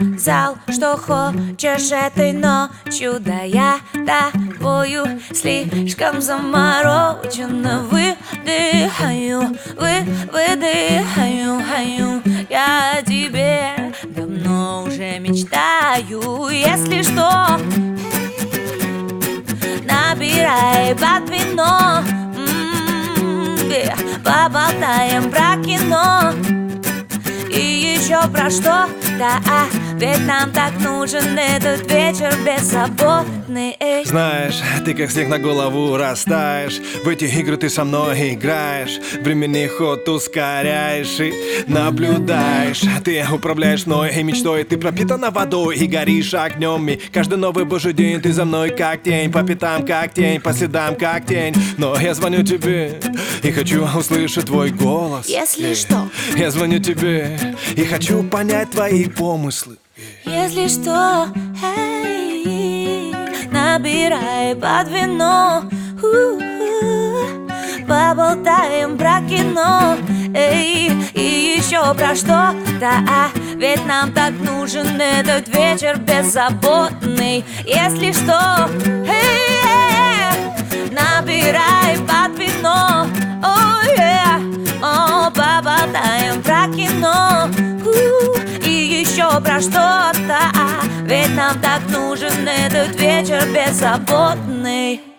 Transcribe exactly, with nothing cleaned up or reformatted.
сказал, что хочешь этой ночью, да я тобою слишком заморочена. Выдыхаю, вы, выдыхаю, хаю. Я о тебе давно уже мечтаю. Если что, набирай под вино, м-м-м, поболтаем про кино и еще про что-то, а ведь нам так нужен этот вечер беззаботный. Знаешь, ты как снег на голову растаешь. В эти игры ты со мной играешь, временный ход ускоряешь и наблюдаешь. Ты управляешь мной и мечтой, ты пропитана водой и горишь огнем. И каждый новый божий день ты за мной как тень, по пятам как тень, по следам как тень. Но я звоню тебе и хочу услышать твой голос. Если что, я звоню тебе и хочу понять твои помыслы. Если что, эй, набирай под вино, у-у, поболтаем про кино, эй, и еще про что-то, а ведь нам так нужен этот вечер беззаботный. Если что, эй, эй, набирай под вино, oh, yeah, oh, поболтаем про кино, у-у, и еще про что-то, а ведь нам так нужен этот вечер беззаботный.